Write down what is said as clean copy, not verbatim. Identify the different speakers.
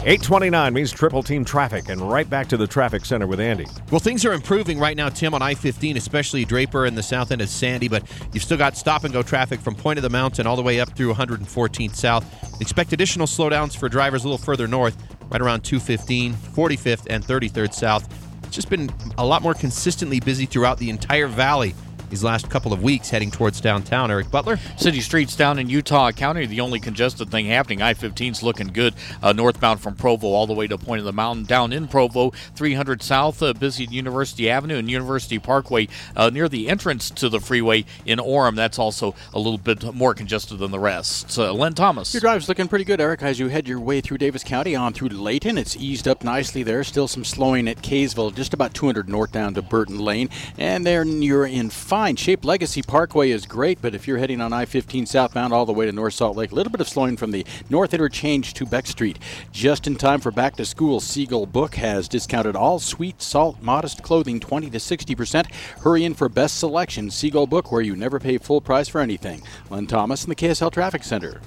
Speaker 1: 8:29 means triple team traffic, and right back to the traffic center with Andy.
Speaker 2: Well, things are improving right now, Tim, on I-15, especially Draper and the south end of Sandy, but you've still got stop-and-go traffic from Point of the Mountain all the way up through 114th South. Expect additional slowdowns for drivers a little further north, right around 215, 45th, and 33rd South. It's just been a lot more consistently busy throughout the entire valley these last couple of weeks heading towards downtown. Eric Butler?
Speaker 3: City streets down in Utah County, the only congested thing happening. I-15's looking good northbound from Provo all the way to Point of the Mountain. Down in Provo, 300 South, busy at University Avenue and University Parkway near the entrance to the freeway in Orem. That's also a little bit more congested than the rest. Len Thomas.
Speaker 4: Your drive's looking pretty good, Eric, as you head your way through Davis County on through Layton. It's eased up nicely there. Still some slowing at Kaysville, just about 200 north down to Burton Lane. And then you're in fine shape. Legacy Parkway is great, but if you're heading on I-15 southbound all the way to North Salt Lake, a little bit of slowing from the north interchange to Beck Street. Just in time for back to school, Siegel Book has discounted all sweet, salt, modest clothing 20 to 60%. Hurry in for best selection. Siegel Book, where you never pay full price for anything. Len Thomas in the KSL Traffic Center.